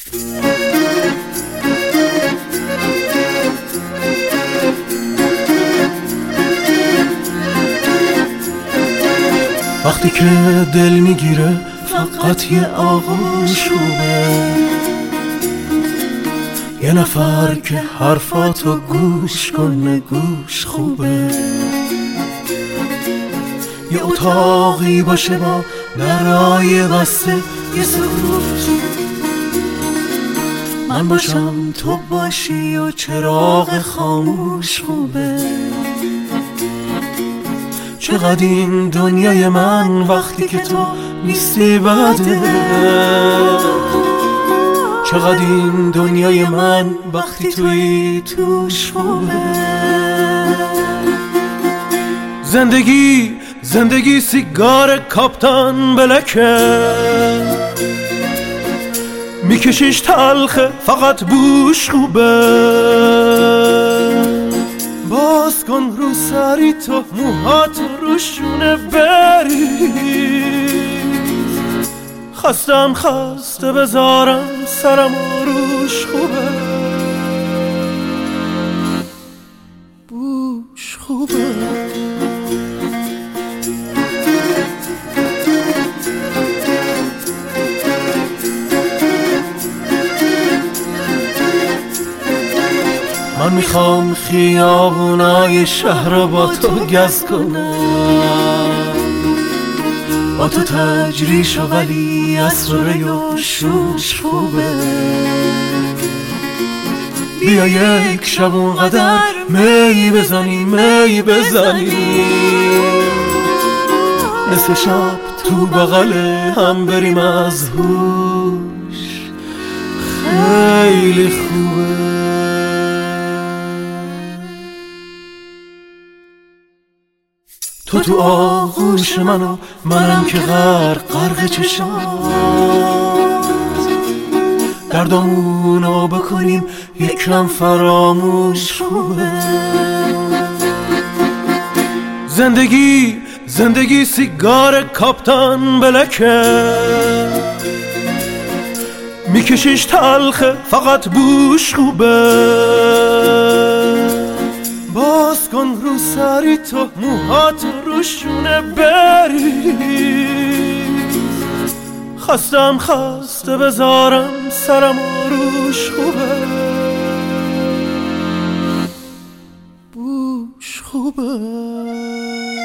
وقتی که دل میگیره فقط یه آغوش خوبه، یه نفر که حرفاتو گوش کنه گوش خوبه، یه اتاقی باشه با درای بسته یه سکوت، من باشم تو باشی و چراغ خاموش خوبه. چقدر این دنیای من وقتی که تو نیستی بده، چقدر این دنیای من وقتی توی توش خوبه. زندگی سیگار کاپتان بلکه، میکشیش تلخه فقط بوش خوبه. باز کن رو سری تو موهاتو روشونه بری، خستم خسته بذارم سرم روش خوبه. بوش خوبه. من میخوام خیابونای شهر رو با تو گز کنم، با تو تجریش و ولی اسراره و شوش خوبه. بیا یک شب اونقدر می بزنیم نصف شب تو بغل هم بریم از هوش، خیلی خوبه. تو آغوش منو، منم که غرق چشات، دردامونو بکنیم یکم فراموش خوبه. زندگی سیگار کاپتان بلکه، میکشیش تلخه فقط بوش خوبه. باز کن رو سری تو موهاتو روشونه بری، خستم خسته بذارم سرم روش خوبه. بوش خوبه.